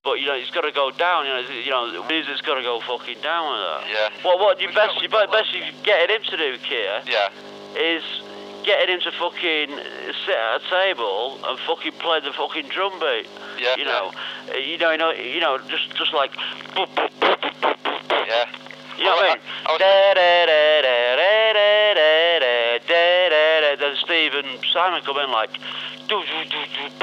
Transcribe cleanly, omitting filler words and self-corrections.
but you know it's got to go down. The music's got to go fucking down with that. Yeah. What you best getting him to do, Keir, Yeah. is getting him to fucking sit at a table and fucking play the fucking drum beat. Yeah. Just like. Yeah. You know what I mean? Then Steve and Simon come in like.